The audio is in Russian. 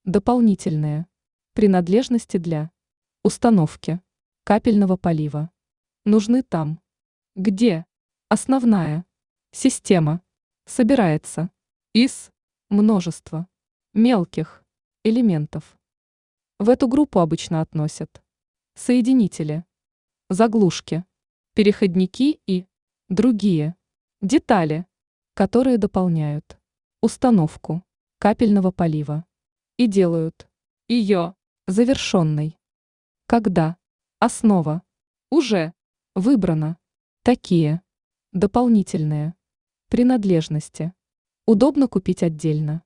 Дополнительные принадлежности для установки капельного полива нужны там, где основная система собирается из множества мелких элементов. В эту группу обычно относят соединители, заглушки, переходники и другие детали, которые дополняют установку капельного полива и делают ее завершенной. Когда основа уже выбрана, такие дополнительные принадлежности удобно купить отдельно.